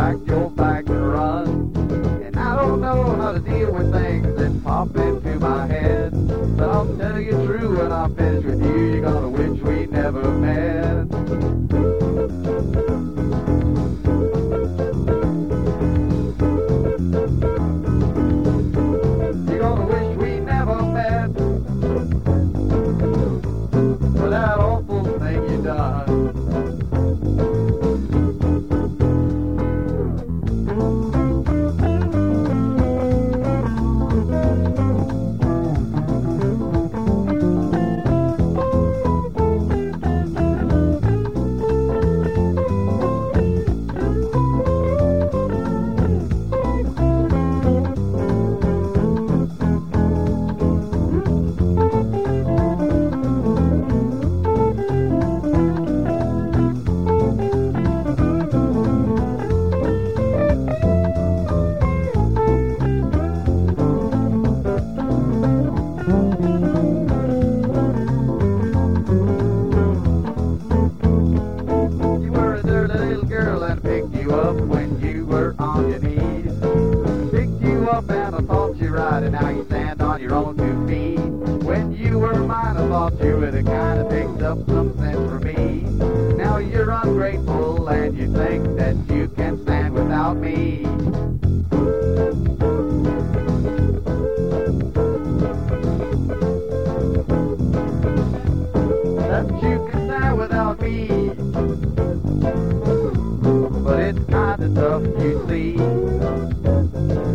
pack your bags and run. And I don't know how to deal with things that pop into my head, but I'll tell you true when I'm finished with you, you're gonna wish we never met. You're gonna wish we never met for that awful thing you done. When you were on your knees, picked you up and I taught you right, and now you stand on your own 2 feet. When you were mine, I thought you would have kind of picked up some sense for me. Now you're ungrateful and you think that you can stand without me. That you can stand without me, but it's kind of tough, you see.